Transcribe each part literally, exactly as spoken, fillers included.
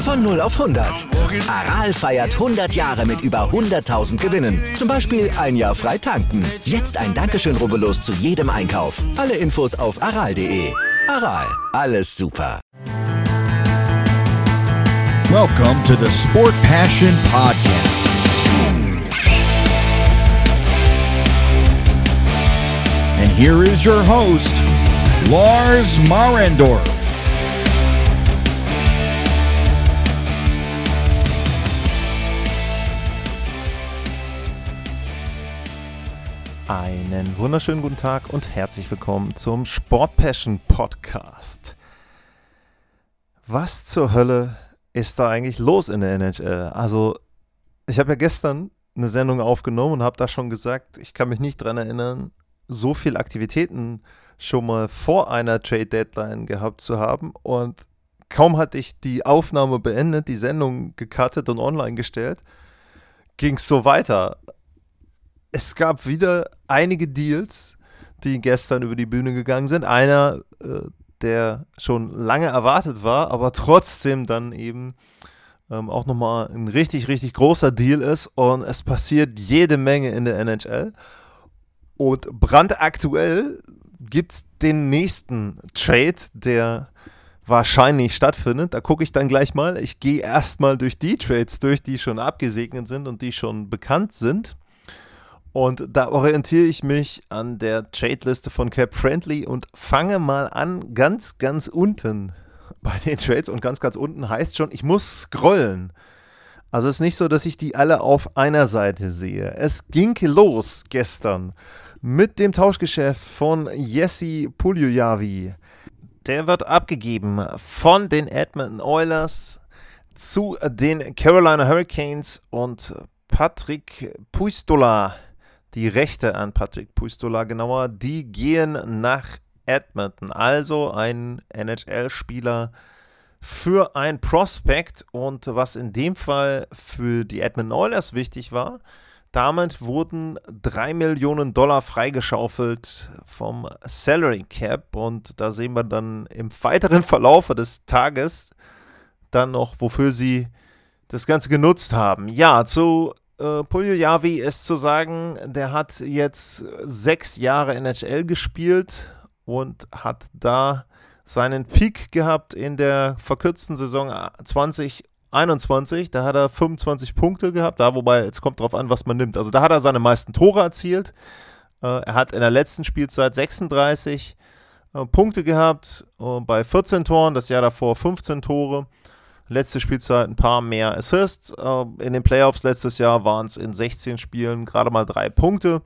Von null auf hundert. Aral feiert hundert Jahre mit über hunderttausend Gewinnen. Zum Beispiel ein Jahr frei tanken. Jetzt ein Dankeschön, rubbellos zu jedem Einkauf. Alle Infos auf aral punkt de. Aral, alles super. Welcome to the Sport Passion Podcast. And here is your host, Lars Marendorf. Einen wunderschönen guten Tag und herzlich willkommen zum Sport Passion Podcast. Was zur Hölle ist da eigentlich los in der N H L? Also, ich habe ja gestern eine Sendung aufgenommen und habe da schon gesagt, ich kann mich nicht dran erinnern, so viele Aktivitäten schon mal vor einer Trade Deadline gehabt zu haben. Und kaum hatte ich die Aufnahme beendet, die Sendung gecuttet und online gestellt, ging es so weiter. Es gab wieder einige Deals, die gestern über die Bühne gegangen sind. Einer, äh, der schon lange erwartet war, aber trotzdem dann eben ähm, auch nochmal ein richtig, richtig großer Deal ist. Und es passiert jede Menge in der N H L. Und brandaktuell gibt es den nächsten Trade, der wahrscheinlich stattfindet. Da gucke ich dann gleich mal. Ich gehe erstmal durch die Trades durch, die schon abgesegnet sind und die schon bekannt sind. Und da orientiere ich mich an der Trade-Liste von Cap Friendly und fange mal an ganz, ganz unten bei den Trades. Und ganz, ganz unten heißt schon, ich muss scrollen. Also es ist nicht so, dass ich die alle auf einer Seite sehe. Es ging los gestern mit dem Tauschgeschäft von Jesse Puljujarvi. Der wird abgegeben von den Edmonton Oilers zu den Carolina Hurricanes und Patrick Puistola. Die Rechte an Patrick Puistola genauer, die gehen nach Edmonton. Also ein N H L-Spieler für ein Prospect. Und was in dem Fall für die Edmonton Oilers wichtig war, damit wurden drei Millionen Dollar freigeschaufelt vom Salary Cap. Und da sehen wir dann im weiteren Verlauf des Tages dann noch, wofür sie das Ganze genutzt haben. Ja, zu Uh, Puljujarvi ist zu sagen, der hat jetzt sechs Jahre N H L gespielt und hat da seinen Peak gehabt in der verkürzten Saison zwanzig einundzwanzig. Da hat er fünfundzwanzig Punkte gehabt, da wobei, jetzt kommt drauf an, was man nimmt. Also da hat er seine meisten Tore erzielt. Uh, er hat in der letzten Spielzeit sechsunddreißig uh, Punkte gehabt, uh, bei vierzehn Toren, das Jahr davor fünfzehn Tore. Letzte Spielzeit ein paar mehr Assists. In den Playoffs letztes Jahr waren es in sechzehn Spielen gerade mal drei Punkte.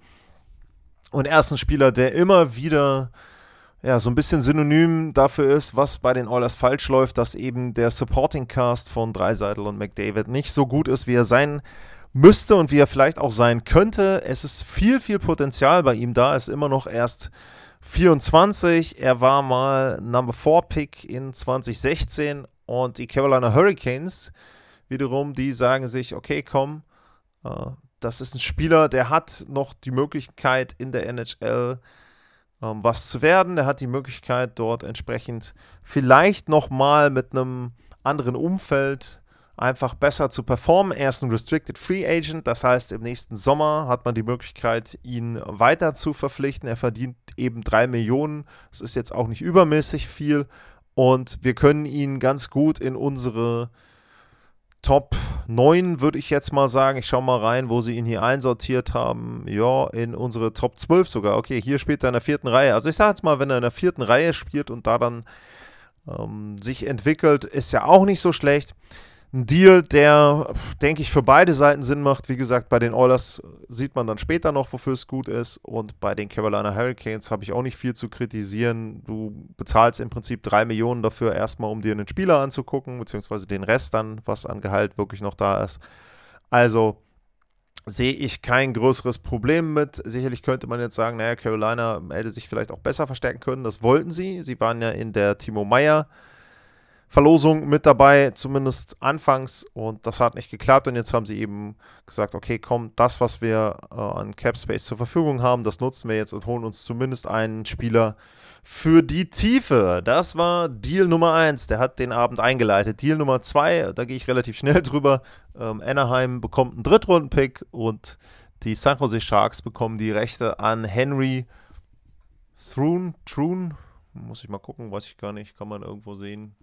Und er ist ein Spieler, der immer wieder ja, so ein bisschen synonym dafür ist, was bei den Oilers falsch läuft, dass eben der Supporting Cast von Draisaitl und McDavid nicht so gut ist, wie er sein müsste und wie er vielleicht auch sein könnte. Es ist viel, viel Potenzial bei ihm da. Er ist immer noch erst vierundzwanzig. Er war mal Number vier Pick in zwanzig sechzehn. Und die Carolina Hurricanes wiederum, die sagen sich, okay, komm, äh, das ist ein Spieler, der hat noch die Möglichkeit in der N H L ähm, was zu werden. Der hat die Möglichkeit dort entsprechend vielleicht nochmal mit einem anderen Umfeld einfach besser zu performen. Er ist ein Restricted Free Agent, das heißt, im nächsten Sommer hat man die Möglichkeit, ihn weiter zu verpflichten. Er verdient eben drei Millionen. Das ist jetzt auch nicht übermäßig viel. Und wir können ihn ganz gut in unsere Top neun, würde ich jetzt mal sagen. Ich schaue mal rein, wo sie ihn hier einsortiert haben. Ja, in unsere Top zwölf sogar. Okay, hier spielt er in der vierten Reihe. Also ich sage jetzt mal, wenn er in der vierten Reihe spielt und da dann ähm, sich entwickelt, ist ja auch nicht so schlecht. Ein Deal, der, denke ich, für beide Seiten Sinn macht. Wie gesagt, bei den Oilers sieht man dann später noch, wofür es gut ist. Und bei den Carolina Hurricanes habe ich auch nicht viel zu kritisieren. Du bezahlst im Prinzip drei Millionen dafür erstmal, um dir einen Spieler anzugucken, beziehungsweise den Rest dann, was an Gehalt wirklich noch da ist. Also sehe ich kein größeres Problem mit. Sicherlich könnte man jetzt sagen, naja, Carolina hätte sich vielleicht auch besser verstärken können. Das wollten sie. Sie waren ja in der Timo Meier Verlosung mit dabei, zumindest anfangs, und das hat nicht geklappt und jetzt haben sie eben gesagt, okay, komm, das, was wir äh, an Cap Space zur Verfügung haben, das nutzen wir jetzt und holen uns zumindest einen Spieler für die Tiefe. Das war Deal Nummer eins, der hat den Abend eingeleitet. Deal Nummer zwei, da gehe ich relativ schnell drüber, ähm, Anaheim bekommt einen Drittrunden-Pick und die San Jose Sharks bekommen die Rechte an Henry Thrun, Thrun, muss ich mal gucken, weiß ich gar nicht, kann man irgendwo sehen,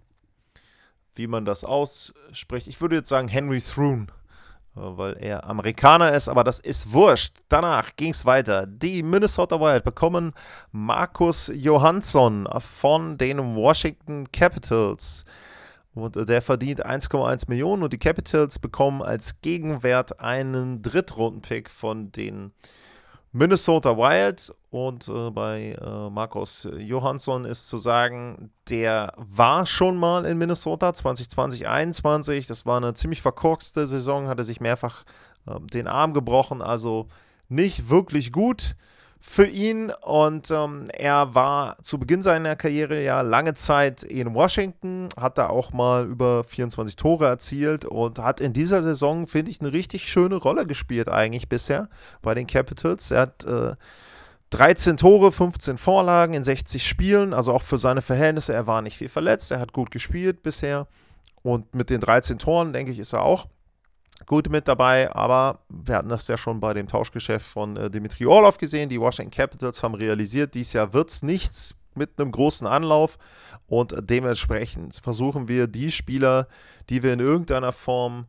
wie man das ausspricht. Ich würde jetzt sagen Henry Thrun, weil er Amerikaner ist, aber das ist wurscht. Danach ging es weiter. Die Minnesota Wild bekommen Marcus Johansson von den Washington Capitals. Und der verdient eins Komma eins Millionen und die Capitals bekommen als Gegenwert einen Drittrunden-Pick von den Minnesota Wild. Und äh, bei äh, Marcus Johansson ist zu sagen, der war schon mal in Minnesota zwanzig zwanzig einundzwanzig. Das war eine ziemlich verkorkste Saison, hatte sich mehrfach äh, den Arm gebrochen, also nicht wirklich gut für ihn. Und ähm, er war zu Beginn seiner Karriere ja lange Zeit in Washington, hat da auch mal über vierundzwanzig Tore erzielt und hat in dieser Saison, finde ich, eine richtig schöne Rolle gespielt eigentlich bisher bei den Capitals. Er hat äh, dreizehn Tore, fünfzehn Vorlagen in sechzig Spielen, also auch für seine Verhältnisse, er war nicht viel verletzt, er hat gut gespielt bisher und mit den dreizehn Toren, denke ich, ist er auch gut mit dabei, aber wir hatten das ja schon bei dem Tauschgeschäft von äh, Dmitry Orlov gesehen. Die Washington Capitals haben realisiert, dieses Jahr wird es nichts mit einem großen Anlauf und dementsprechend versuchen wir die Spieler, die wir in irgendeiner Form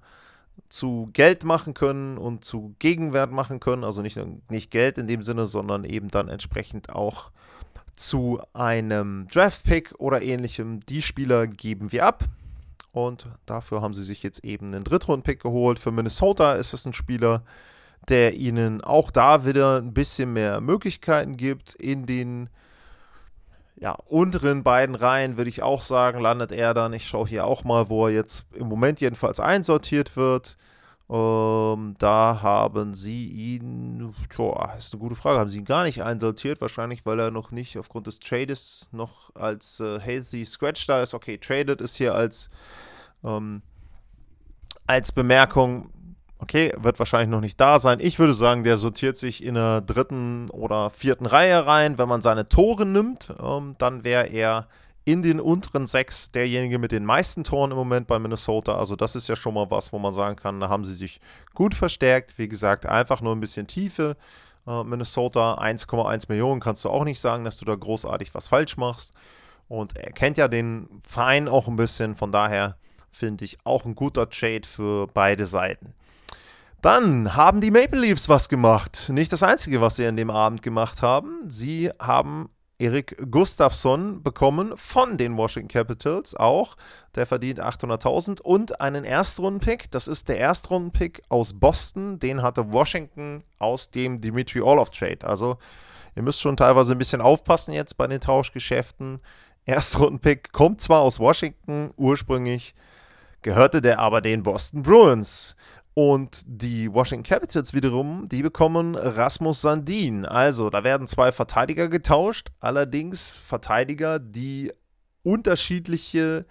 zu Geld machen können und zu Gegenwert machen können, also nicht, nicht Geld in dem Sinne, sondern eben dann entsprechend auch zu einem Draft-Pick oder ähnlichem, die Spieler geben wir ab. Und dafür haben sie sich jetzt eben einen Drittrunden-Pick geholt. Für Minnesota ist es ein Spieler, der ihnen auch da wieder ein bisschen mehr Möglichkeiten gibt. In den ja, unteren beiden Reihen, würde ich auch sagen, landet er dann. Ich schaue hier auch mal, wo er jetzt im Moment jedenfalls einsortiert wird. Ähm, da haben sie ihn, tja, ist eine gute Frage, haben sie ihn gar nicht einsortiert, wahrscheinlich, weil er noch nicht aufgrund des Trades noch als äh, Healthy Scratch da ist. Okay, traded ist hier als, ähm, als Bemerkung, okay, wird wahrscheinlich noch nicht da sein. Ich würde sagen, der sortiert sich in der dritten oder vierten Reihe rein. Wenn man seine Tore nimmt, ähm, dann wäre er in den unteren sechs derjenige mit den meisten Toren im Moment bei Minnesota. Also das ist ja schon mal was, wo man sagen kann, da haben sie sich gut verstärkt. Wie gesagt, einfach nur ein bisschen Tiefe. Äh, Minnesota, eins Komma eins Millionen, kannst du auch nicht sagen, dass du da großartig was falsch machst. Und er kennt ja den Verein auch ein bisschen. Von daher finde ich auch ein guter Trade für beide Seiten. Dann haben die Maple Leafs was gemacht. Nicht das Einzige, was sie an dem Abend gemacht haben. Sie haben Erik Gustafsson bekommen von den Washington Capitals auch. Der verdient achthunderttausend und einen Erstrunden-Pick. Das ist der Erstrunden-Pick aus Boston. Den hatte Washington aus dem Dmitry Orlov-Trade. Also ihr müsst schon teilweise ein bisschen aufpassen jetzt bei den Tauschgeschäften. Erstrunden-Pick kommt zwar aus Washington, ursprünglich gehörte der aber den Boston Bruins. Und die Washington Capitals wiederum, die bekommen Rasmus Sandin. Also, da werden zwei Verteidiger getauscht, allerdings Verteidiger, die unterschiedliche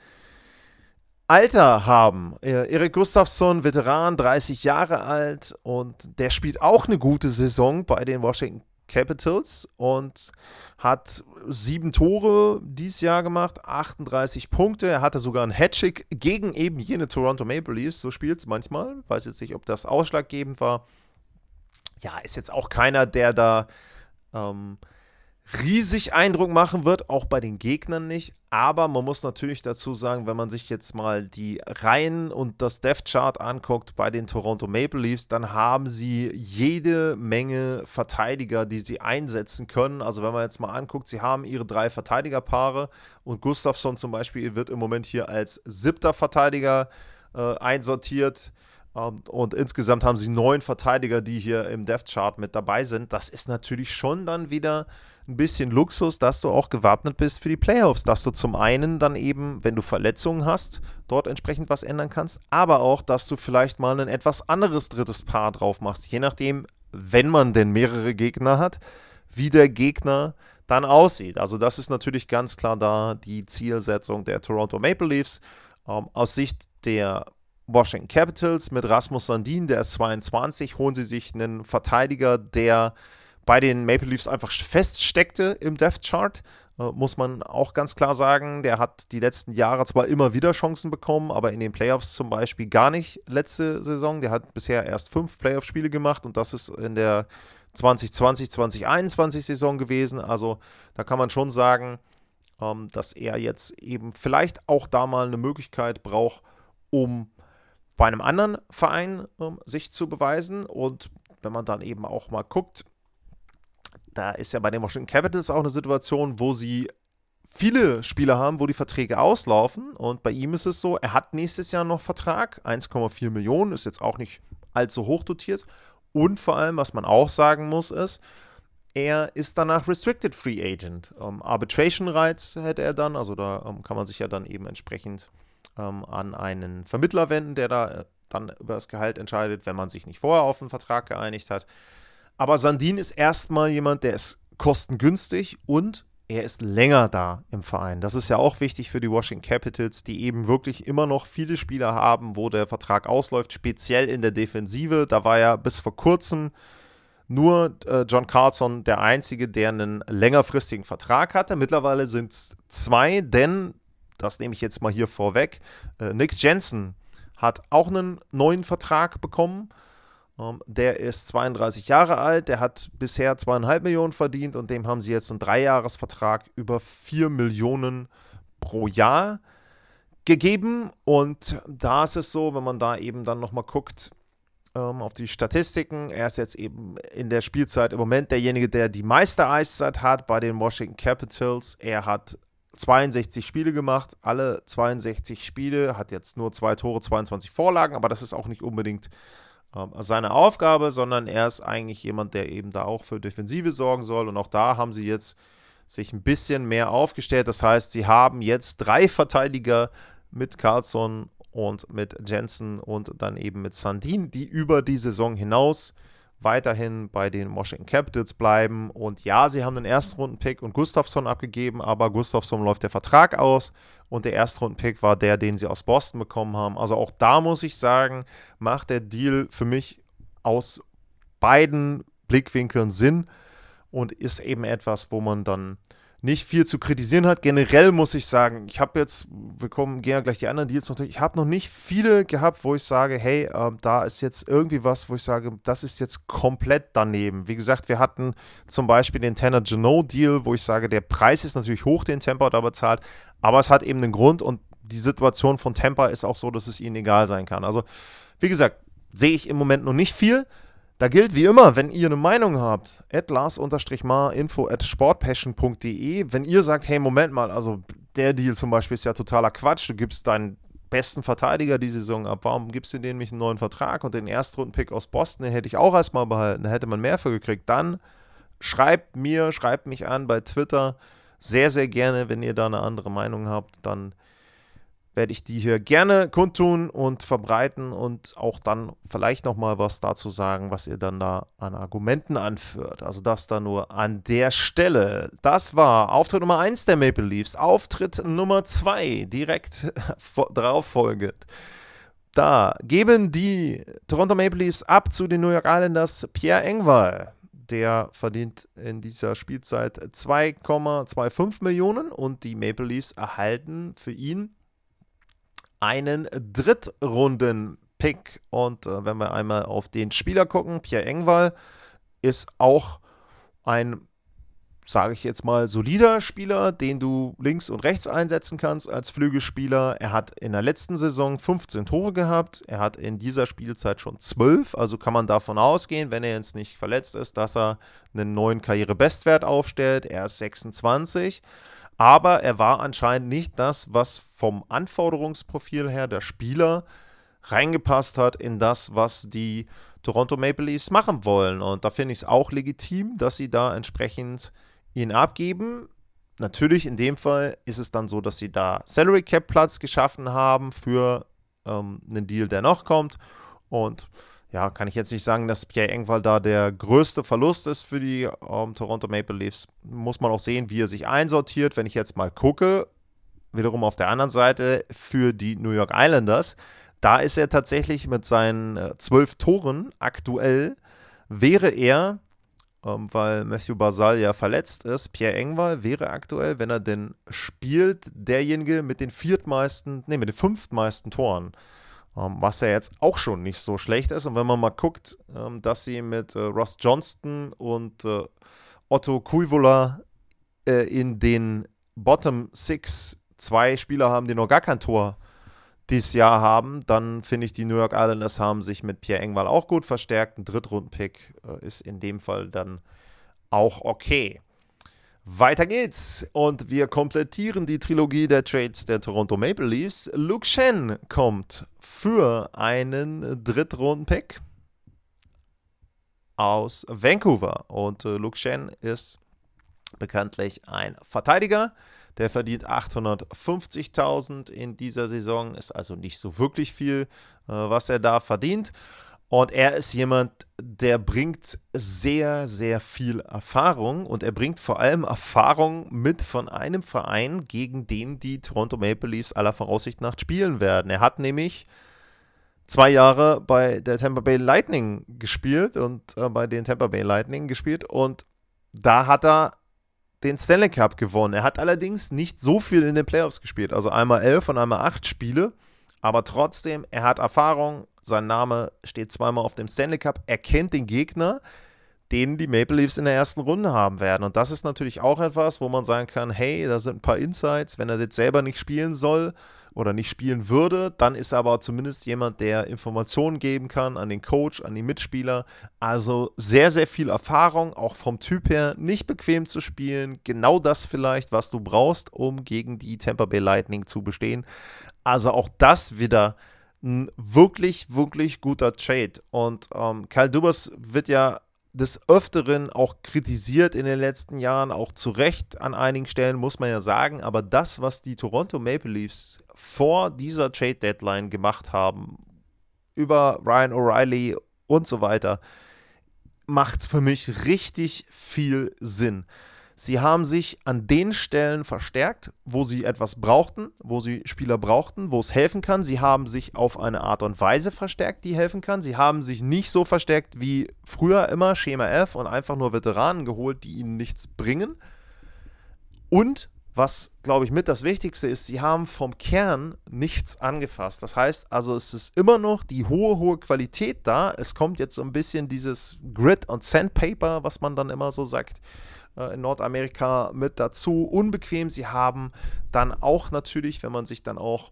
Alter haben. Erik Gustafsson, Veteran, dreißig Jahre alt und der spielt auch eine gute Saison bei den Washington Capitals und hat sieben Tore dieses Jahr gemacht, achtunddreißig Punkte. Er hatte sogar einen Hattrick gegen eben jene Toronto Maple Leafs. So spielt es manchmal. Weiß jetzt nicht, ob das ausschlaggebend war. Ja, ist jetzt auch keiner, der da ähm, riesig Eindruck machen wird, auch bei den Gegnern nicht. Aber man muss natürlich dazu sagen, wenn man sich jetzt mal die Reihen und das Depth-Chart anguckt bei den Toronto Maple Leafs, dann haben sie jede Menge Verteidiger, die sie einsetzen können. Also wenn man jetzt mal anguckt, sie haben ihre drei Verteidigerpaare und Gustafsson zum Beispiel wird im Moment hier als siebter Verteidiger äh, einsortiert. Um, und insgesamt haben sie neun Verteidiger, die hier im Depth-Chart mit dabei sind. Das ist natürlich schon dann wieder ein bisschen Luxus, dass du auch gewappnet bist für die Playoffs. Dass du zum einen dann eben, wenn du Verletzungen hast, dort entsprechend was ändern kannst, aber auch, dass du vielleicht mal ein etwas anderes drittes Paar drauf machst. Je nachdem, wenn man denn mehrere Gegner hat, wie der Gegner dann aussieht. Also das ist natürlich ganz klar da die Zielsetzung der Toronto Maple Leafs. Ähm, aus Sicht der Washington Capitals mit Rasmus Sandin, der ist zweiundzwanzig, holen sie sich einen Verteidiger, der bei den Maple Leafs einfach feststeckte im Depth Chart. Äh, muss man auch ganz klar sagen, der hat die letzten Jahre zwar immer wieder Chancen bekommen, aber in den Playoffs zum Beispiel gar nicht letzte Saison. Der hat bisher erst fünf Playoff-Spiele gemacht und das ist in der zwanzig zwanzig, zwanzig einundzwanzig Saison gewesen. Also da kann man schon sagen, ähm, dass er jetzt eben vielleicht auch da mal eine Möglichkeit braucht, um bei einem anderen Verein ähm, sich zu beweisen. Und wenn man dann eben auch mal guckt, da ist ja bei den Washington Capitals auch eine Situation, wo sie viele Spieler haben, wo die Verträge auslaufen. Und bei ihm ist es so, er hat nächstes Jahr noch Vertrag, eins Komma vier Millionen, ist jetzt auch nicht allzu hoch dotiert. Und vor allem, was man auch sagen muss, ist, er ist danach Restricted Free Agent. Ähm, Arbitration Rights hätte er dann, also da ähm, kann man sich ja dann eben entsprechend ähm, an einen Vermittler wenden, der da äh, dann über das Gehalt entscheidet, wenn man sich nicht vorher auf einen Vertrag geeinigt hat. Aber Sandin ist erstmal jemand, der ist kostengünstig und er ist länger da im Verein. Das ist ja auch wichtig für die Washington Capitals, die eben wirklich immer noch viele Spieler haben, wo der Vertrag ausläuft, speziell in der Defensive. Da war ja bis vor kurzem nur äh, John Carlson der Einzige, der einen längerfristigen Vertrag hatte. Mittlerweile sind es zwei, denn, das nehme ich jetzt mal hier vorweg, äh, Nick Jensen hat auch einen neuen Vertrag bekommen. Um, der ist zweiunddreißig Jahre alt, der hat bisher zweieinhalb Millionen verdient und dem haben sie jetzt einen Dreijahresvertrag über vier Millionen pro Jahr gegeben. Und da ist es so, wenn man da eben dann nochmal guckt ähm, auf die Statistiken, er ist jetzt eben in der Spielzeit im Moment derjenige, der die meiste Eiszeit hat bei den Washington Capitals. Er hat zweiundsechzig Spiele gemacht, alle zweiundsechzig Spiele, hat jetzt nur zwei Tore, zweiundzwanzig Vorlagen, aber das ist auch nicht unbedingt seine Aufgabe, sondern er ist eigentlich jemand, der eben da auch für Defensive sorgen soll. Und auch da haben sie jetzt sich ein bisschen mehr aufgestellt. Das heißt, sie haben jetzt drei Verteidiger mit Carlson und mit Jensen und dann eben mit Sandin, die über die Saison hinaus weiterhin bei den Washington Capitals bleiben. Und ja, sie haben den Erstrunden-Pick und Gustafsson abgegeben, aber Gustafsson läuft der Vertrag aus und der Erstrunden-Pick war der, den sie aus Boston bekommen haben. Also auch da muss ich sagen, macht der Deal für mich aus beiden Blickwinkeln Sinn und ist eben etwas, wo man dann nicht viel zu kritisieren hat. Generell muss ich sagen, ich habe jetzt, wir kommen, gehen ja gleich die anderen Deals noch durch, ich habe noch nicht viele gehabt, wo ich sage, hey, äh, da ist jetzt irgendwie was, wo ich sage, das ist jetzt komplett daneben. Wie gesagt, wir hatten zum Beispiel den Tanner Jeannot-Deal, wo ich sage, der Preis ist natürlich hoch, den Tampa da bezahlt, aber es hat eben einen Grund und die Situation von Tampa ist auch so, dass es ihnen egal sein kann. Also, wie gesagt, sehe ich im Moment noch nicht viel. Da gilt wie immer, wenn ihr eine Meinung habt, at lars-mar info at sportpassion punkt de. Wenn ihr sagt, hey, Moment mal, also der Deal zum Beispiel ist ja totaler Quatsch, du gibst deinen besten Verteidiger die Saison ab, warum gibst du denen nicht einen neuen Vertrag und den Erstrunden-Pick aus Boston, den hätte ich auch erstmal behalten, da hätte man mehr für gekriegt. Dann schreibt mir, schreibt mich an bei Twitter, sehr, sehr gerne, wenn ihr da eine andere Meinung habt, dann werde ich die hier gerne kundtun und verbreiten und auch dann vielleicht nochmal was dazu sagen, was ihr dann da an Argumenten anführt. Also das da nur an der Stelle. Das war Auftritt Nummer eins der Maple Leafs. Auftritt Nummer zwei, direkt darauf folgend. Da geben die Toronto Maple Leafs ab zu den New York Islanders Pierre Engvall. Der verdient in dieser Spielzeit zwei Komma fünfundzwanzig Millionen und die Maple Leafs erhalten für ihn einen Drittrunden-Pick. Und äh, wenn wir einmal auf den Spieler gucken, Pierre Engvall ist auch ein, sage ich jetzt mal, solider Spieler, den du links und rechts einsetzen kannst als Flügelspieler. Er hat in der letzten Saison fünfzehn Tore gehabt. Er hat in dieser Spielzeit schon zwölf. Also kann man davon ausgehen, wenn er jetzt nicht verletzt ist, dass er einen neuen Karrierebestwert aufstellt. Er ist sechsundzwanzig. Aber er war anscheinend nicht das, was vom Anforderungsprofil her der Spieler reingepasst hat in das, was die Toronto Maple Leafs machen wollen. Und da finde ich es auch legitim, dass sie da entsprechend ihn abgeben. Natürlich in dem Fall ist es dann so, dass sie da Salary Cap Platz geschaffen haben für ähm, einen Deal, der noch kommt. Und ja, kann ich jetzt nicht sagen, dass Pierre Engvall da der größte Verlust ist für die ähm, Toronto Maple Leafs. Muss man auch sehen, wie er sich einsortiert. Wenn ich jetzt mal gucke, wiederum auf der anderen Seite für die New York Islanders, da ist er tatsächlich mit seinen äh, zwölf Toren aktuell, wäre er, ähm, weil Matthew Barzal ja verletzt ist, Pierre Engvall wäre aktuell, wenn er denn spielt, derjenige mit den viertmeisten, nee, mit den fünftmeisten Toren. Ähm, was ja jetzt auch schon nicht so schlecht ist. Und wenn man mal guckt, ähm, dass sie mit äh, Ross Johnston und äh, Otto Kuivola äh, in den Bottom Six zwei Spieler haben, die noch gar kein Tor dieses Jahr haben, dann finde ich, die New York Islanders haben sich mit Pierre Engvall auch gut verstärkt. Ein Drittrunden-Pick äh, ist in dem Fall dann auch okay. Weiter geht's und wir komplettieren die Trilogie der Trades der Toronto Maple Leafs. Luke Schenn kommt für einen Drittrunden-Pick aus Vancouver und äh, Luke Schenn ist bekanntlich ein Verteidiger. Der verdient achthundertfünfzigtausend in dieser Saison, ist also nicht so wirklich viel, äh, was er da verdient. Und er ist jemand, der bringt sehr, sehr viel Erfahrung und er bringt vor allem Erfahrung mit von einem Verein, gegen den die Toronto Maple Leafs aller Voraussicht nach spielen werden. Er hat nämlich zwei Jahre bei der Tampa Bay Lightning gespielt und äh, bei den Tampa Bay Lightning gespielt und da hat er den Stanley Cup gewonnen. Er hat allerdings nicht so viel in den Playoffs gespielt, also einmal elf und einmal acht Spiele, aber trotzdem, er hat Erfahrung, sein Name steht zweimal auf dem Stanley Cup, er kennt den Gegner, den die Maple Leafs in der ersten Runde haben werden und das ist natürlich auch etwas, wo man sagen kann, hey, da sind ein paar Insights, wenn er jetzt selber nicht spielen soll oder nicht spielen würde, dann ist er aber zumindest jemand, der Informationen geben kann an den Coach, an die Mitspieler. Also sehr, sehr viel Erfahrung, auch vom Typ her, nicht bequem zu spielen. Genau das vielleicht, was du brauchst, um gegen die Tampa Bay Lightning zu bestehen. Also auch das wieder ein wirklich, wirklich guter Trade. Und ähm, Kyle Dubas wird ja des Öfteren auch kritisiert in den letzten Jahren, auch zu Recht an einigen Stellen, muss man ja sagen, aber das, was die Toronto Maple Leafs vor dieser Trade-Deadline gemacht haben, über Ryan O'Reilly und so weiter, macht für mich richtig viel Sinn. Sie haben sich an den Stellen verstärkt, wo sie etwas brauchten, wo sie Spieler brauchten, wo es helfen kann. Sie haben sich auf eine Art und Weise verstärkt, die helfen kann. Sie haben sich nicht so verstärkt wie früher immer, Schema F, und einfach nur Veteranen geholt, die ihnen nichts bringen. Und, was, glaube ich, mit das Wichtigste ist, sie haben vom Kern nichts angefasst. Das heißt, also es ist immer noch die hohe, hohe Qualität da. Es kommt jetzt so ein bisschen dieses Grit und Sandpaper, was man dann immer so sagt, in Nordamerika mit dazu, unbequem. Sie haben dann auch natürlich, wenn man sich dann auch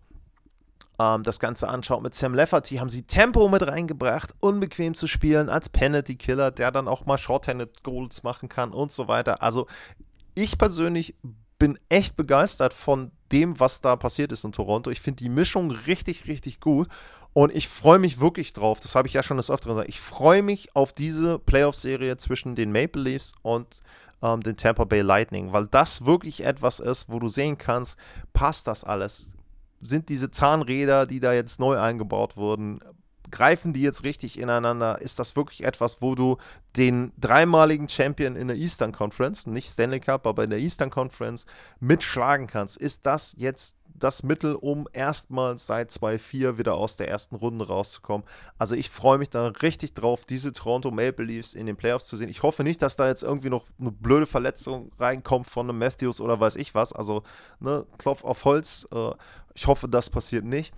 ähm, das Ganze anschaut mit Sam Lafferty, haben sie Tempo mit reingebracht, unbequem zu spielen als Penalty-Killer, der dann auch mal Shorthanded Goals machen kann und so weiter. Also ich persönlich bin echt begeistert von dem, was da passiert ist in Toronto. Ich finde die Mischung richtig, richtig gut. Und ich freue mich wirklich drauf, das habe ich ja schon des Öfteren gesagt, ich freue mich auf diese Playoff-Serie zwischen den Maple Leafs und ähm, den Tampa Bay Lightning, weil das wirklich etwas ist, wo du sehen kannst, passt das alles? Sind diese Zahnräder, die da jetzt neu eingebaut wurden, greifen die jetzt richtig ineinander? Ist das wirklich etwas, wo du den dreimaligen Champion in der Eastern Conference, nicht Stanley Cup, aber in der Eastern Conference mitschlagen kannst? Ist das jetzt das Mittel, um erstmals seit zwei vier wieder aus der ersten Runde rauszukommen? Also ich freue mich da richtig drauf, diese Toronto Maple Leafs in den Playoffs zu sehen. Ich hoffe nicht, dass da jetzt irgendwie noch eine blöde Verletzung reinkommt von einem Matthews oder weiß ich was. Also, ne, Klopf auf Holz. Äh, ich hoffe, das passiert nicht.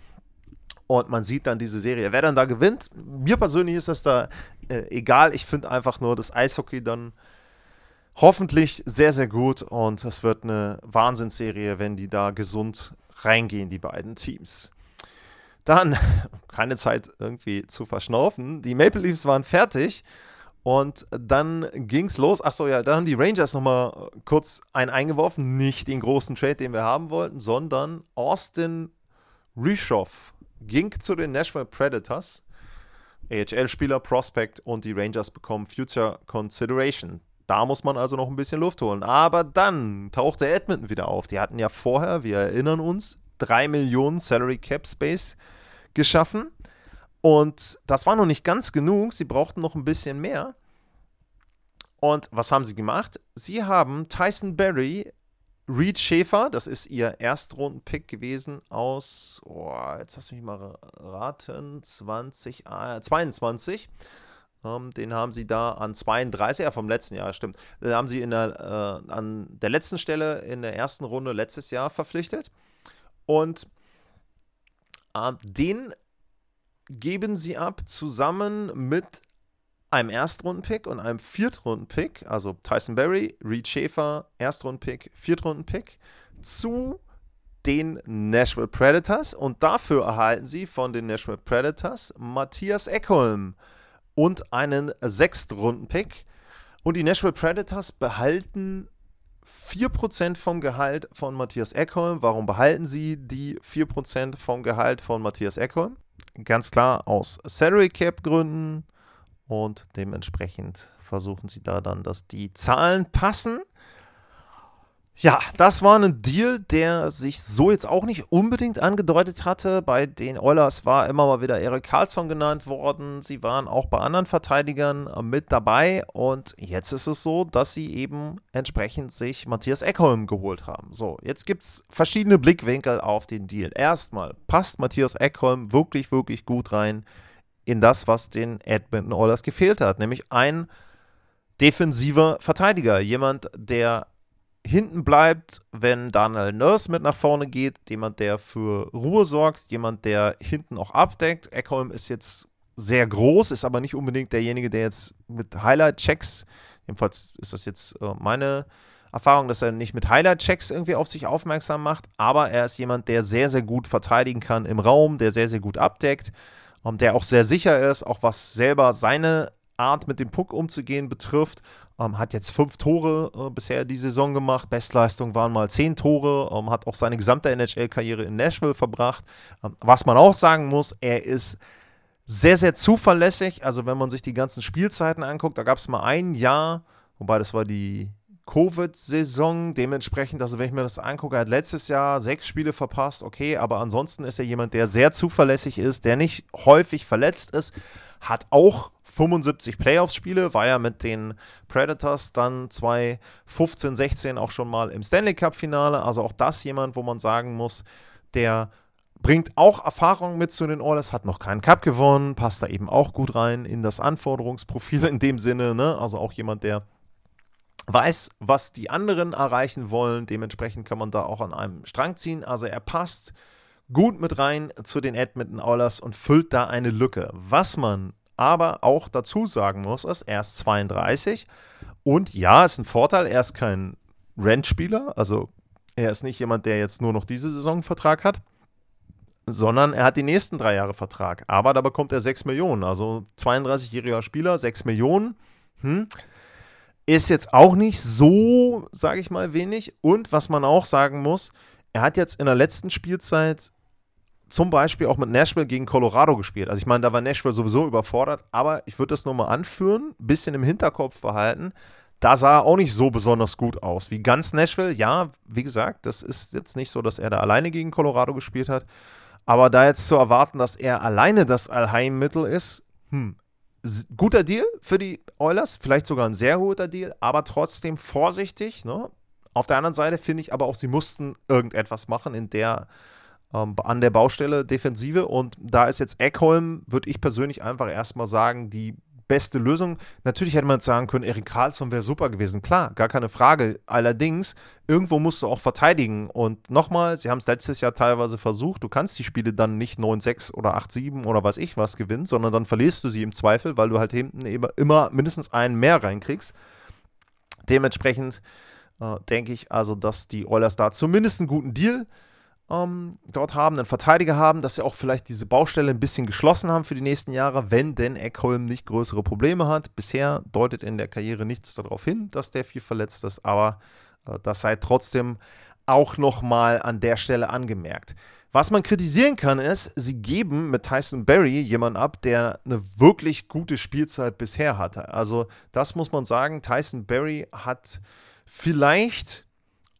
Und man sieht dann diese Serie. Wer dann da gewinnt, mir persönlich ist das da äh, egal. Ich finde einfach nur das Eishockey dann hoffentlich sehr, sehr gut. Und es wird eine Wahnsinnsserie, wenn die da gesund reingehen, die beiden Teams. Dann, keine Zeit irgendwie zu verschnaufen, die Maple Leafs waren fertig und dann ging's los. Achso, ja, dann haben die Rangers nochmal kurz einen eingeworfen, nicht den großen Trade, den wir haben wollten, sondern Austin Ryshoff ging zu den Nashville Predators, A H L-Spieler, Prospect, und die Rangers bekommen Future Consideration. Da muss man also noch ein bisschen Luft holen. Aber dann tauchte Edmonton wieder auf. Die hatten ja vorher, wir erinnern uns, drei Millionen Salary Cap Space geschaffen. Und das war noch nicht ganz genug. Sie brauchten noch ein bisschen mehr. Und was haben sie gemacht? Sie haben Tyson Barrie, Reed Schaefer, das ist ihr Erstrunden-Pick gewesen aus, oh, jetzt lass mich mal raten, zwanzig, äh, zweiundzwanzig. Ähm, den haben sie da an zweiunddreißig, ja vom letzten Jahr, stimmt. Den haben sie in der, äh, an der letzten Stelle in der ersten Runde letztes Jahr verpflichtet. Und äh, den geben sie ab zusammen mit einem Erstrunden-Pick und einem Viertrunden-Pick, also Tyson Barrie, Reed Schaefer, Erstrunden-Pick, Viertrunden-Pick, zu den Nashville Predators. Und dafür erhalten sie von den Nashville Predators Mattias Ekholm und einen Sechstrunden-Pick. Und die Nashville Predators behalten vier Prozent vom Gehalt von Mattias Ekholm. Warum behalten sie die vier Prozent vom Gehalt von Mattias Ekholm? Ganz klar aus Salary Cap Gründen. Und dementsprechend versuchen sie da dann, dass die Zahlen passen. Ja, das war ein Deal, der sich so jetzt auch nicht unbedingt angedeutet hatte. Bei den Oilers war immer mal wieder Erik Karlsson genannt worden. Sie waren auch bei anderen Verteidigern mit dabei. Und jetzt ist es so, dass sie eben entsprechend sich Mattias Ekholm geholt haben. So, jetzt gibt es verschiedene Blickwinkel auf den Deal. Erstmal, passt Mattias Ekholm wirklich, wirklich gut rein in das, was den Edmonton Oilers gefehlt hat, nämlich ein defensiver Verteidiger, jemand, der hinten bleibt, wenn Daniel Nurse mit nach vorne geht, jemand, der für Ruhe sorgt, jemand, der hinten auch abdeckt. Ekholm ist jetzt sehr groß, ist aber nicht unbedingt derjenige, der jetzt mit Highlight-Checks, jedenfalls ist das jetzt äh, meine Erfahrung, dass er nicht mit Highlight-Checks irgendwie auf sich aufmerksam macht, aber er ist jemand, der sehr, sehr gut verteidigen kann im Raum, der sehr, sehr gut abdeckt, Um, der auch sehr sicher ist, auch was selber seine Art mit dem Puck umzugehen betrifft. Um, hat jetzt fünf Tore äh, bisher die Saison gemacht. Bestleistung waren mal zehn Tore. Um, hat auch seine gesamte N H L-Karriere in Nashville verbracht. Um, was man auch sagen muss, er ist sehr, sehr zuverlässig. Also wenn man sich die ganzen Spielzeiten anguckt, da gab es mal ein Jahr, wobei das war die Covid-Saison, dementsprechend, also wenn ich mir das angucke, er hat letztes Jahr sechs Spiele verpasst, okay, aber ansonsten ist er jemand, der sehr zuverlässig ist, der nicht häufig verletzt ist, hat auch fünfundsiebzig Playoffs-Spiele, war ja mit den Predators dann zwanzig fünfzehn, sechzehn auch schon mal im Stanley Cup-Finale, also auch das jemand, wo man sagen muss, der bringt auch Erfahrung mit zu den Oilers, hat noch keinen Cup gewonnen, passt da eben auch gut rein in das Anforderungsprofil in dem Sinne, ne? Also auch jemand, der weiß, was die anderen erreichen wollen. Dementsprechend kann man da auch an einem Strang ziehen. Also er passt gut mit rein zu den Edmonton Oilers und füllt da eine Lücke. Was man aber auch dazu sagen muss, ist, er ist zweiunddreißig und ja, ist ein Vorteil, er ist kein Rentspieler, also er ist nicht jemand, der jetzt nur noch diese Saison einen Vertrag hat, sondern er hat die nächsten drei Jahre Vertrag. Aber da bekommt er sechs Millionen, also zweiunddreißigjähriger Spieler, sechs Millionen, hm. Ist jetzt auch nicht so, sage ich mal, wenig. Und was man auch sagen muss, er hat jetzt in der letzten Spielzeit zum Beispiel auch mit Nashville gegen Colorado gespielt. Also ich meine, da war Nashville sowieso überfordert, aber ich würde das nur mal anführen, ein bisschen im Hinterkopf behalten. Da sah er auch nicht so besonders gut aus. Wie ganz Nashville, ja, wie gesagt, das ist jetzt nicht so, dass er da alleine gegen Colorado gespielt hat. Aber da jetzt zu erwarten, dass er alleine das Allheilmittel ist, hm, guter Deal für die Oilers, vielleicht sogar ein sehr guter Deal, aber trotzdem vorsichtig. Ne? Auf der anderen Seite finde ich aber auch, sie mussten irgendetwas machen in der, ähm, an der Baustelle Defensive und da ist jetzt Ekholm, würde ich persönlich einfach erstmal sagen, die beste Lösung. Natürlich hätte man jetzt sagen können, Erik Karlsson wäre super gewesen. Klar, gar keine Frage. Allerdings, irgendwo musst du auch verteidigen. Und nochmal, sie haben es letztes Jahr teilweise versucht. Du kannst die Spiele dann nicht neun sechs oder acht sieben oder weiß ich was gewinnen, sondern dann verlierst du sie im Zweifel, weil du halt hinten eben immer mindestens einen mehr reinkriegst. Dementsprechend äh, denke ich also, dass die Oilers da zumindest einen guten Deal Um, dort haben, einen Verteidiger haben, dass sie auch vielleicht diese Baustelle ein bisschen geschlossen haben für die nächsten Jahre, wenn denn Ekholm nicht größere Probleme hat. Bisher deutet in der Karriere nichts darauf hin, dass der viel verletzt ist, aber äh, das sei trotzdem auch nochmal an der Stelle angemerkt. Was man kritisieren kann ist, sie geben mit Tyson Barrie jemanden ab, der eine wirklich gute Spielzeit bisher hatte. Also das muss man sagen, Tyson Barrie hat vielleicht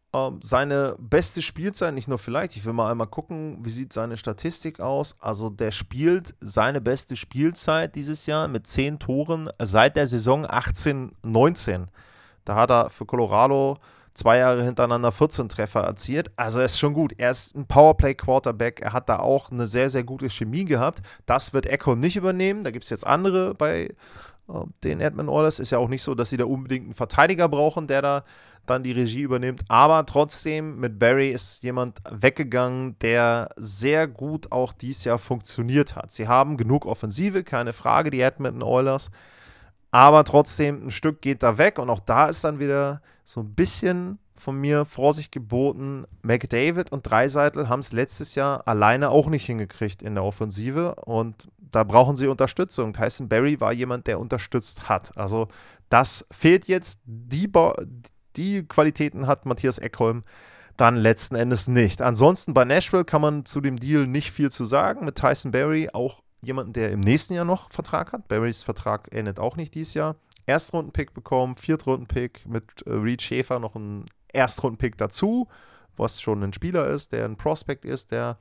ähm, seine beste Spielzeit, nicht nur vielleicht, ich will mal einmal gucken, wie sieht seine Statistik aus. Also der spielt seine beste Spielzeit dieses Jahr mit zehn Toren seit der Saison achtzehn neunzehn. Da hat er für Colorado zwei Jahre hintereinander vierzehn Treffer erzielt. Also er ist schon gut. Er ist ein Powerplay-Quarterback. Er hat da auch eine sehr, sehr gute Chemie gehabt. Das wird Ekholm nicht übernehmen. Da gibt es jetzt andere bei äh, den Edmonton Oilers. Ist ja auch nicht so, dass sie da unbedingt einen Verteidiger brauchen, der da dann die Regie übernimmt. Aber trotzdem, mit Barry ist jemand weggegangen, der sehr gut auch dieses Jahr funktioniert hat. Sie haben genug Offensive, keine Frage, die Edmonton Oilers. Aber trotzdem, ein Stück geht da weg und auch da ist dann wieder so ein bisschen von mir Vorsicht geboten. McDavid und Draisaitl haben es letztes Jahr alleine auch nicht hingekriegt in der Offensive und da brauchen sie Unterstützung. Tyson Barrie war jemand, der unterstützt hat. Also das fehlt jetzt. Die, ba- die Qualitäten hat Mattias Ekholm dann letzten Endes nicht. Ansonsten bei Nashville kann man zu dem Deal nicht viel zu sagen. Mit Tyson Barrie auch jemanden, der im nächsten Jahr noch Vertrag hat. Barrys Vertrag endet auch nicht dieses Jahr. Erstrunden-Pick bekommen, Viertrunden-Pick mit äh, Reed Schaefer noch einen Erstrunden-Pick dazu, was schon ein Spieler ist, der ein Prospect ist, der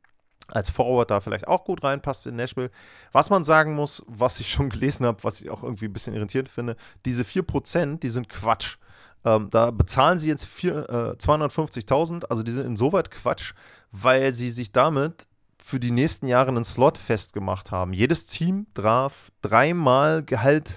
als Forward da vielleicht auch gut reinpasst in Nashville. Was man sagen muss, was ich schon gelesen habe, was ich auch irgendwie ein bisschen irritierend finde, diese vier Prozent, die sind Quatsch. Ähm, da bezahlen sie jetzt vier, äh, zweihundertfünfzigtausend, also die sind insoweit Quatsch, weil sie sich damit für die nächsten Jahre einen Slot festgemacht haben. Jedes Team darf dreimal Gehalt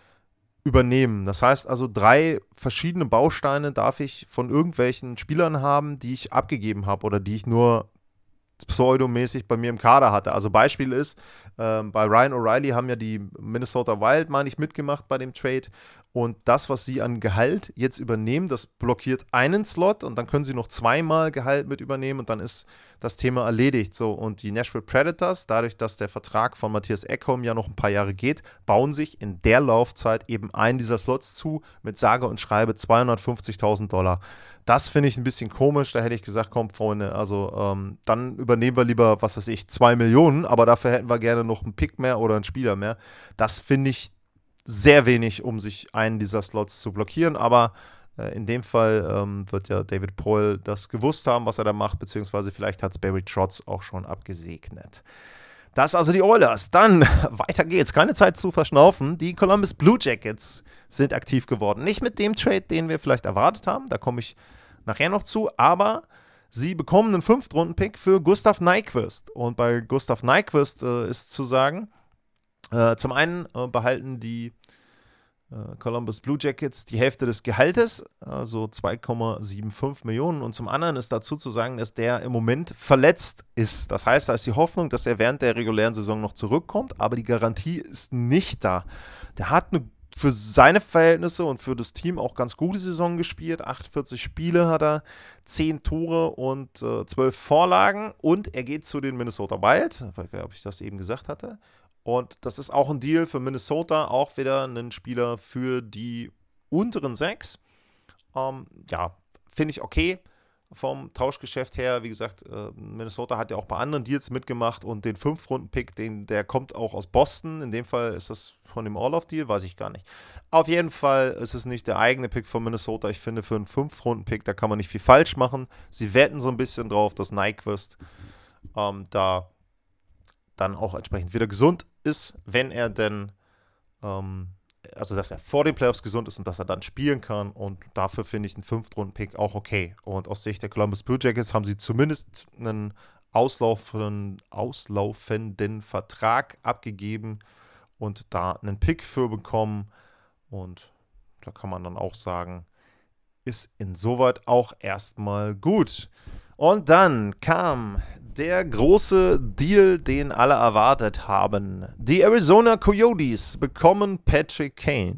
übernehmen. Das heißt also, drei verschiedene Bausteine darf ich von irgendwelchen Spielern haben, die ich abgegeben habe oder die ich nur pseudomäßig bei mir im Kader hatte. Also Beispiel ist, äh, bei Ryan O'Reilly haben ja die Minnesota Wild, meine ich, mitgemacht bei dem Trade und das, was sie an Gehalt jetzt übernehmen, das blockiert einen Slot und dann können sie noch zweimal Gehalt mit übernehmen und dann ist das Thema erledigt. So, und die Nashville Predators, dadurch, dass der Vertrag von Mattias Ekholm ja noch ein paar Jahre geht, bauen sich in der Laufzeit eben einen dieser Slots zu mit sage und schreibe zweihundertfünfzigtausend Dollar. Das finde ich ein bisschen komisch, da hätte ich gesagt, komm Freunde, also ähm, dann übernehmen wir lieber, was weiß ich, zwei Millionen, aber dafür hätten wir gerne noch einen Pick mehr oder einen Spieler mehr. Das finde ich sehr wenig, um sich einen dieser Slots zu blockieren, aber äh, in dem Fall ähm, wird ja David Poile das gewusst haben, was er da macht, beziehungsweise vielleicht hat es Barry Trotz auch schon abgesegnet. Das also die Oilers. Dann weiter geht's. Keine Zeit zu verschnaufen. Die Columbus Blue Jackets sind aktiv geworden. Nicht mit dem Trade, den wir vielleicht erwartet haben. Da komme ich nachher noch zu. Aber sie bekommen einen Fünftrunden-Pick für Gustav Nyquist. Und bei Gustav Nyquist äh, ist zu sagen, äh, zum einen äh, behalten die äh, Columbus Blue Jackets die Hälfte des Gehaltes, also zwei Komma fünfundsiebzig Millionen. Und zum anderen ist dazu zu sagen, dass der im Moment verletzt ist. Das heißt, da ist die Hoffnung, dass er während der regulären Saison noch zurückkommt, aber die Garantie ist nicht da. Der hat eine, für seine Verhältnisse und für das Team auch ganz gute Saison gespielt. achtundvierzig Spiele hat er, zehn Tore und äh, zwölf Vorlagen. Und er geht zu den Minnesota Wild, ob ich das eben gesagt hatte. Und das ist auch ein Deal für Minnesota, auch wieder ein Spieler für die unteren sechs. Ähm, ja, finde ich okay vom Tauschgeschäft her. Wie gesagt, äh, Minnesota hat ja auch bei anderen Deals mitgemacht und den Fünf-Runden-Pick, den, der kommt auch aus Boston. In dem Fall ist das von dem Orlov-Deal, weiß ich gar nicht. Auf jeden Fall ist es nicht der eigene Pick von Minnesota. Ich finde, für einen Fünf-Runden-Pick, da kann man nicht viel falsch machen. Sie wetten so ein bisschen drauf, dass Nyquist ähm, da dann auch entsprechend wieder gesund ist, wenn er denn, ähm, also dass er vor den Playoffs gesund ist und dass er dann spielen kann und dafür finde ich einen Fünftrunden-Pick auch okay. Und aus Sicht der Columbus Blue Jackets haben sie zumindest einen auslaufenden, auslaufenden Vertrag abgegeben und da einen Pick für bekommen und da kann man dann auch sagen, ist insoweit auch erstmal gut. Und dann kam der große Deal, den alle erwartet haben. Die Arizona Coyotes bekommen Patrick Kane.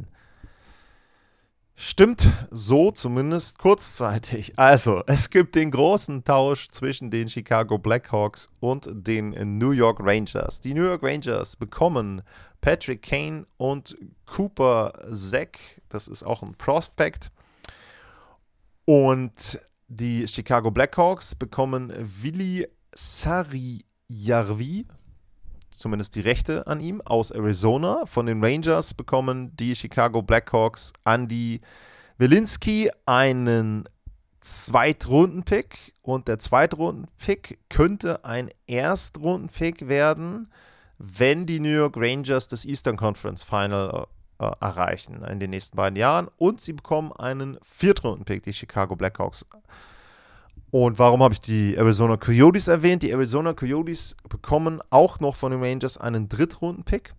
Stimmt so zumindest kurzzeitig. Also, es gibt den großen Tausch zwischen den Chicago Blackhawks und den New York Rangers. Die New York Rangers bekommen Patrick Kane und Cooper Zek. Das ist auch ein Prospect. Und die Chicago Blackhawks bekommen Willi Sarijärvi, zumindest die Rechte an ihm, aus Arizona. Von den Rangers bekommen die Chicago Blackhawks Andy Welinski einen Zweitrunden-Pick und der Zweitrunden-Pick könnte ein Erstrunden-Pick werden, wenn die New York Rangers das Eastern Conference Final äh, erreichen in den nächsten beiden Jahren und sie bekommen einen Viertrunden-Pick, die Chicago Blackhawks. Und warum habe ich die Arizona Coyotes erwähnt? Die Arizona Coyotes bekommen auch noch von den Rangers einen Drittrunden-Pick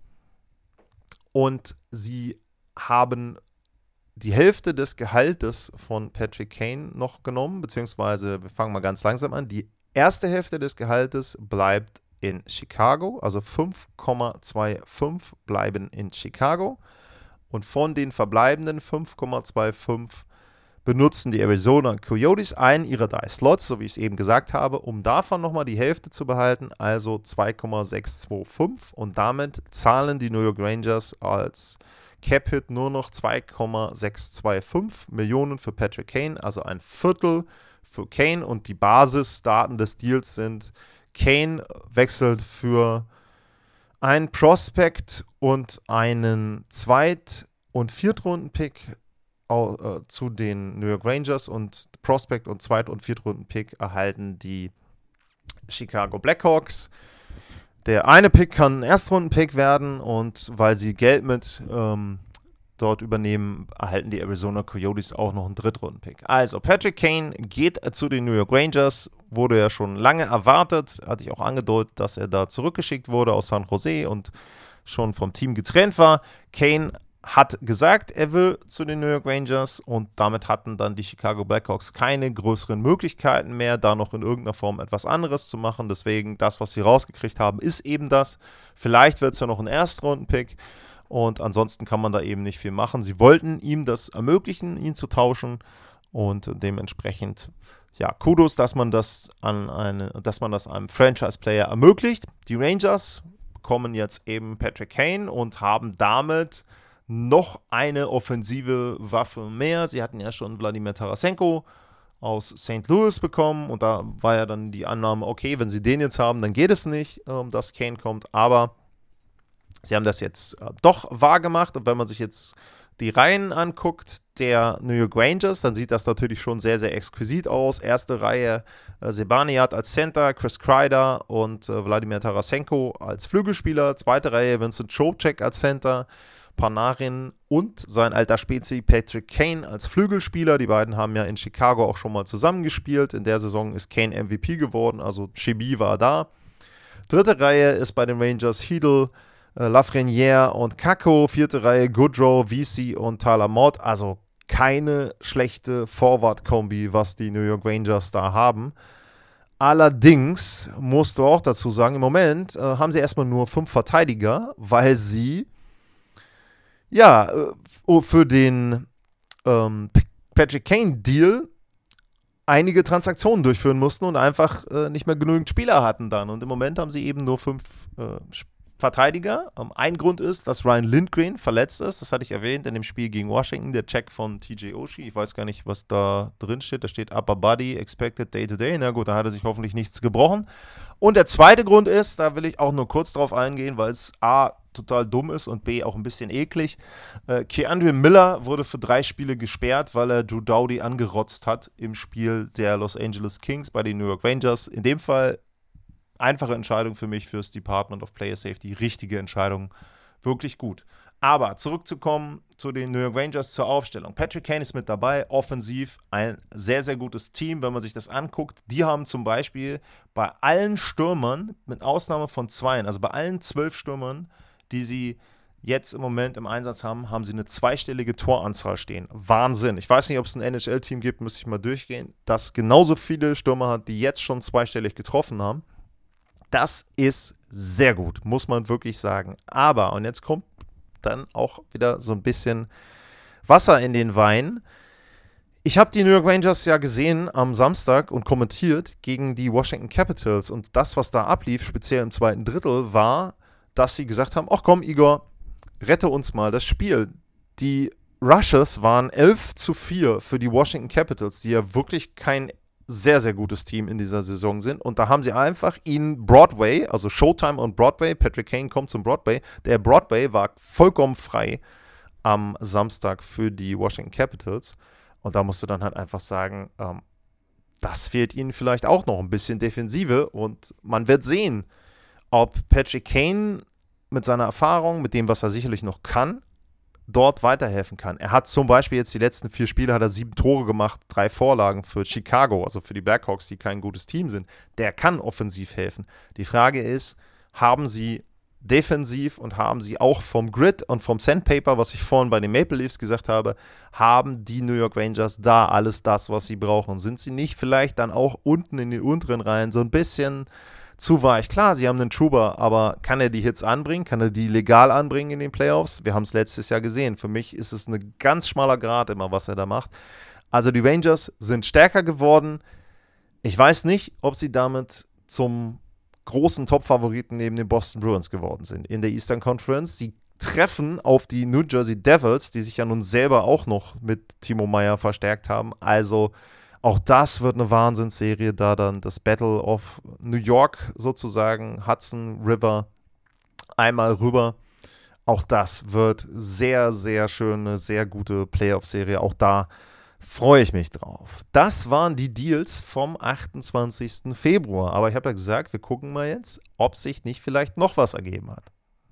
und sie haben die Hälfte des Gehaltes von Patrick Kane noch genommen, beziehungsweise wir fangen mal ganz langsam an. Die erste Hälfte des Gehaltes bleibt in Chicago, also fünf Komma fünfundzwanzig bleiben in Chicago und von den verbleibenden fünf Komma fünfundzwanzig benutzen die Arizona Coyotes einen ihrer drei Slots, so wie ich es eben gesagt habe, um davon nochmal die Hälfte zu behalten, also zwei Komma sechshundertfünfundzwanzig und damit zahlen die New York Rangers als Cap-Hit nur noch zwei Komma sechshunderfünfundzwanzig Millionen für Patrick Kane, also ein Viertel für Kane und die Basisdaten des Deals sind, Kane wechselt für einen Prospect und einen Zweit- und Viertrunden-Pick zu den New York Rangers und Prospect und Zweit- und Viertrunden-Pick erhalten die Chicago Blackhawks. Der eine Pick kann ein Erstrunden-Pick werden und weil sie Geld mit ähm, dort übernehmen, erhalten die Arizona Coyotes auch noch einen Drittrunden-Pick. Also Patrick Kane geht zu den New York Rangers, wurde ja schon lange erwartet, hatte ich auch angedeutet, dass er da zurückgeschickt wurde aus San Jose und schon vom Team getrennt war. Kane hat gesagt, er will zu den New York Rangers und damit hatten dann die Chicago Blackhawks keine größeren Möglichkeiten mehr, da noch in irgendeiner Form etwas anderes zu machen. Deswegen, das, was sie rausgekriegt haben, ist eben das. Vielleicht wird es ja noch ein Erstrunden-Pick und ansonsten kann man da eben nicht viel machen. Sie wollten ihm das ermöglichen, ihn zu tauschen und dementsprechend, ja, Kudos, dass man das an eine, dass man das einem Franchise-Player ermöglicht. Die Rangers bekommen jetzt eben Patrick Kane und haben damit noch eine offensive Waffe mehr. Sie hatten ja schon Wladimir Tarasenko aus Saint Louis bekommen und da war ja dann die Annahme, okay, wenn sie den jetzt haben, dann geht es nicht, ähm, dass Kane kommt, aber sie haben das jetzt äh, doch wahr gemacht und wenn man sich jetzt die Reihen anguckt der New York Rangers, dann sieht das natürlich schon sehr, sehr exquisit aus. Erste Reihe äh, Zibanejad als Center, Chris Kreider und äh, Wladimir Tarasenko als Flügelspieler. Zweite Reihe Vincent Trocheck als Center, Panarin und sein alter Spezi Patrick Kane als Flügelspieler. Die beiden haben ja in Chicago auch schon mal zusammengespielt. In der Saison ist Kane M V P geworden, also Chemie war da. Dritte Reihe ist bei den Rangers Hedl, äh, Lafrenière und Kakko. Vierte Reihe Goodrow, Vesey und Tyler Mott. Also keine schlechte Forward-Kombi, was die New York Rangers da haben. Allerdings musst du auch dazu sagen, im Moment äh, haben sie erstmal nur fünf Verteidiger, weil sie ja, für den ähm, Patrick Kane-Deal einige Transaktionen durchführen mussten und einfach äh, nicht mehr genügend Spieler hatten dann. Und im Moment haben sie eben nur fünf äh, Verteidiger. Ähm, ein Grund ist, dass Ryan Lindgren verletzt ist. Das hatte ich erwähnt in dem Spiel gegen Washington. Der Check von T J Oshie. Ich weiß gar nicht, was da drin steht. Da steht Upper Body, Expected Day to Day. Na gut, da hat er sich hoffentlich nichts gebrochen. Und der zweite Grund ist, da will ich auch nur kurz drauf eingehen, weil es A, total dumm ist und B, auch ein bisschen eklig. Äh, K'Andre Miller wurde für drei Spiele gesperrt, weil er Drew Doughty angerotzt hat im Spiel der Los Angeles Kings bei den New York Rangers. In dem Fall einfache Entscheidung für mich fürs Department of Player Safety. Richtige Entscheidung. Wirklich gut. Aber zurückzukommen zu den New York Rangers, zur Aufstellung. Patrick Kane ist mit dabei, offensiv ein sehr, sehr gutes Team, wenn man sich das anguckt. Die haben zum Beispiel bei allen Stürmern, mit Ausnahme von zweien, also bei allen zwölf Stürmern, die sie jetzt im Moment im Einsatz haben, haben sie eine zweistellige Toranzahl stehen. Wahnsinn. Ich weiß nicht, ob es ein N H L-Team gibt, müsste ich mal durchgehen, das genauso viele Stürmer hat, die jetzt schon zweistellig getroffen haben. Das ist sehr gut, muss man wirklich sagen. Aber, und jetzt kommt dann auch wieder so ein bisschen Wasser in den Wein. Ich habe die New York Rangers ja gesehen am Samstag und kommentiert gegen die Washington Capitals. Und das, was da ablief, speziell im zweiten Drittel, war, dass sie gesagt haben, ach komm, Igor, rette uns mal das Spiel. Die Rushes waren elf zu vier für die Washington Capitals, die ja wirklich kein sehr, sehr gutes Team in dieser Saison sind. Und da haben sie einfach ihnen Broadway, also Showtime und Broadway, Patrick Kane kommt zum Broadway, der Broadway war vollkommen frei am Samstag für die Washington Capitals. Und da musst du dann halt einfach sagen, ähm, das fehlt ihnen vielleicht auch noch ein bisschen Defensive und man wird sehen, ob Patrick Kane mit seiner Erfahrung, mit dem, was er sicherlich noch kann, dort weiterhelfen kann. Er hat zum Beispiel jetzt die letzten vier Spiele, hat er sieben Tore gemacht, drei Vorlagen für Chicago, also für die Blackhawks, die kein gutes Team sind. Der kann offensiv helfen. Die Frage ist, haben sie defensiv und haben sie auch vom Grid und vom Sandpaper, was ich vorhin bei den Maple Leafs gesagt habe, haben die New York Rangers da alles das, was sie brauchen? Sind sie nicht vielleicht dann auch unten in den unteren Reihen so ein bisschen zu weich? Klar, sie haben einen Trouba, aber kann er die Hits anbringen? Kann er die legal anbringen in den Playoffs? Wir haben es letztes Jahr gesehen. Für mich ist es ein ganz schmaler Grat immer, was er da macht. Also die Rangers sind stärker geworden. Ich weiß nicht, ob sie damit zum großen Top-Favoriten neben den Boston Bruins geworden sind in der Eastern Conference. Sie treffen auf die New Jersey Devils, die sich ja nun selber auch noch mit Timo Meier verstärkt haben. Also auch das wird eine Wahnsinnsserie, da dann das Battle of New York sozusagen, Hudson River, einmal rüber. Auch das wird sehr, sehr schöne, sehr gute Playoff-Serie. Auch da freue ich mich drauf. Das waren die Deals vom achtundzwanzigsten Februar. Aber ich habe ja gesagt, wir gucken mal jetzt, ob sich nicht vielleicht noch was ergeben hat.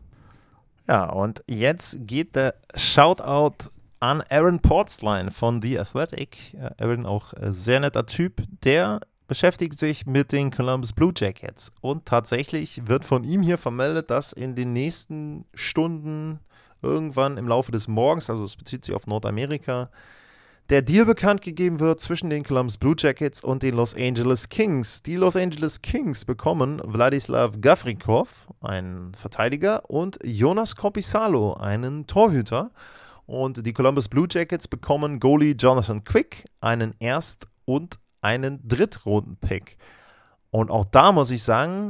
Ja, und jetzt geht der Shoutout an Aaron Portzline von The Athletic. Aaron, auch ein sehr netter Typ, der beschäftigt sich mit den Columbus Blue Jackets. Und tatsächlich wird von ihm hier vermeldet, dass in den nächsten Stunden, irgendwann im Laufe des Morgens, also es bezieht sich auf Nordamerika, der Deal bekannt gegeben wird zwischen den Columbus Blue Jackets und den Los Angeles Kings. Die Los Angeles Kings bekommen Vladislav Gavrikov, einen Verteidiger, und Jonas Korpisalo, einen Torhüter. Und die Columbus Blue Jackets bekommen Goalie Jonathan Quick, einen Erst- und einen Drittrunden-Pick. Und auch da muss ich sagen,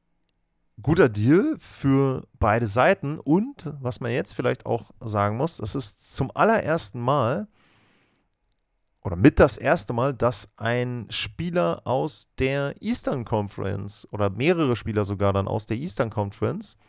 guter Deal für beide Seiten. Und was man jetzt vielleicht auch sagen muss, das ist zum allerersten Mal oder mit das erste Mal, dass ein Spieler aus der Eastern Conference oder mehrere Spieler sogar dann aus der Eastern Conference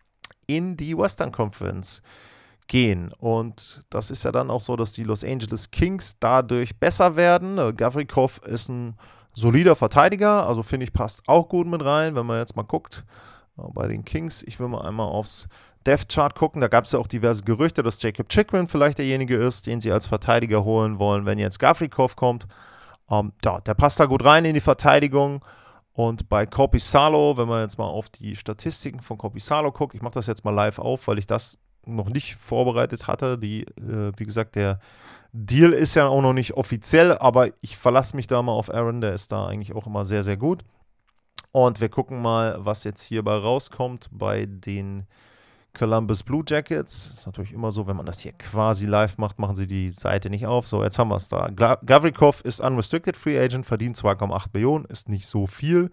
in die Western Conference gehen. Und das ist ja dann auch so, dass die Los Angeles Kings dadurch besser werden. Gavrikov ist ein solider Verteidiger, also finde ich, passt auch gut mit rein, wenn man jetzt mal guckt bei den Kings. Ich will mal einmal aufs Depth-Chart gucken, da gab es ja auch diverse Gerüchte, dass Jacob Chikrin vielleicht derjenige ist, den sie als Verteidiger holen wollen, wenn jetzt Gavrikov kommt. Ähm, ja, der passt da gut rein in die Verteidigung. Und bei Korpisalo, wenn man jetzt mal auf die Statistiken von Korpisalo guckt, ich mache das jetzt mal live auf, weil ich das noch nicht vorbereitet hatte. Die, äh, wie gesagt, der Deal ist ja auch noch nicht offiziell, aber ich verlasse mich da mal auf Aaron, der ist da eigentlich auch immer sehr, sehr gut. Und wir gucken mal, was jetzt hierbei rauskommt bei den Columbus Blue Jackets. Ist natürlich immer so, wenn man das hier quasi live macht, machen sie die Seite nicht auf. So, jetzt haben wir es da. Gavrikov ist Unrestricted Free Agent, verdient zwei Komma acht Millionen, ist nicht so viel.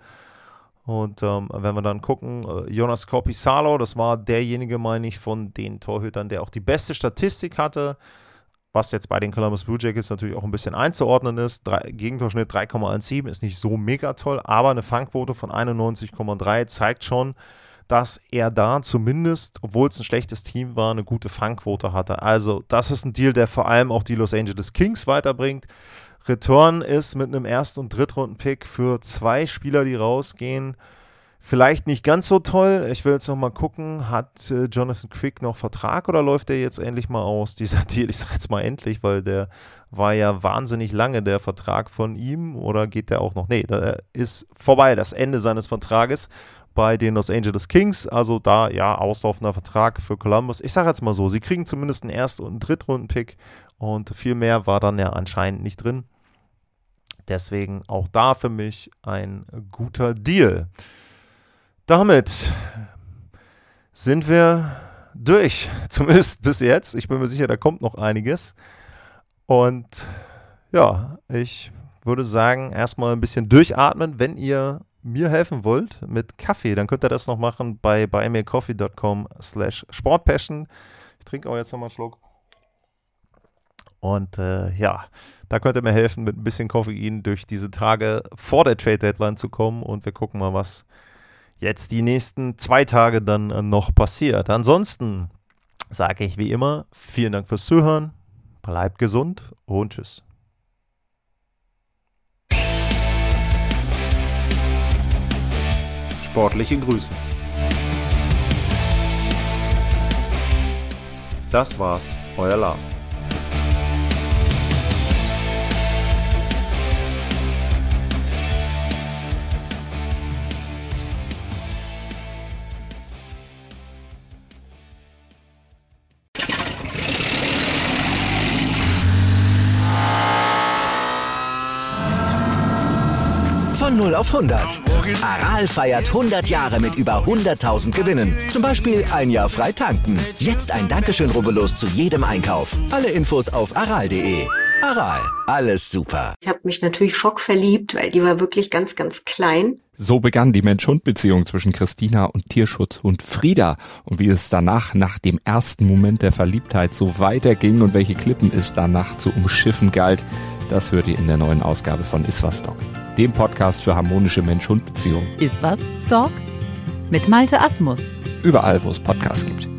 Und ähm, wenn wir dann gucken, äh, Jonas Korpisalo, das war derjenige, meine ich, von den Torhütern, der auch die beste Statistik hatte, was jetzt bei den Columbus Blue Jackets natürlich auch ein bisschen einzuordnen ist. Drei, Gegentorschnitt drei Komma siebzehn ist nicht so mega toll, aber eine Fangquote von einundneunzig Komma drei zeigt schon, dass er da zumindest, obwohl es ein schlechtes Team war, eine gute Fangquote hatte. Also das ist ein Deal, der vor allem auch die Los Angeles Kings weiterbringt. Return ist mit einem Erst- und Drittrunden-Pick für zwei Spieler, die rausgehen, vielleicht nicht ganz so toll. Ich will jetzt noch mal gucken, hat äh, Jonathan Quick noch Vertrag oder läuft der jetzt endlich mal aus? Dieser Deal, ich sage jetzt mal endlich, weil der war ja wahnsinnig lange, der Vertrag von ihm, oder geht der auch noch? Nee, der ist vorbei, das Ende seines Vertrages bei den Los Angeles Kings, also da, ja, auslaufender Vertrag für Columbus. Ich sage jetzt mal so, sie kriegen zumindest einen Erst- und einen Drittrunden-Pick und viel mehr war dann ja anscheinend nicht drin. Deswegen auch da für mich ein guter Deal. Damit sind wir durch, zumindest bis jetzt. Ich bin mir sicher, da kommt noch einiges. Und ja, ich würde sagen, erstmal ein bisschen durchatmen. Wenn ihr mir helfen wollt mit Kaffee, dann könnt ihr das noch machen bei buymeacoffee.com slash sportpassion. Ich trinke auch jetzt nochmal einen Schluck. Und äh, ja, da könnt ihr mir helfen, mit ein bisschen Koffein durch diese Tage vor der Trade-Deadline zu kommen. Und wir gucken mal, was jetzt die nächsten zwei Tage dann äh, noch passiert. Ansonsten sage ich wie immer, vielen Dank fürs Zuhören, bleibt gesund und tschüss. Sportliche Grüße. Das war's, euer Lars. Von null auf hundert. Aral feiert hundert Jahre mit über hunderttausend Gewinnen. Zum Beispiel ein Jahr frei tanken. Jetzt ein Dankeschön, rubbellos zu jedem Einkauf. Alle Infos auf aral punkt de. Aral, alles super. Ich habe mich natürlich schockverliebt, weil die war wirklich ganz, ganz klein. So begann die Mensch-Hund-Beziehung zwischen Christina und Tierschutzhund Frieda. Und wie es danach, nach dem ersten Moment der Verliebtheit, so weiterging und welche Klippen es danach zu umschiffen galt, das hört ihr in der neuen Ausgabe von Iswas Dog, dem Podcast für harmonische Mensch-Hund-Beziehungen. Iswas Dog? Mit Malte Asmus. Überall, wo es Podcasts gibt.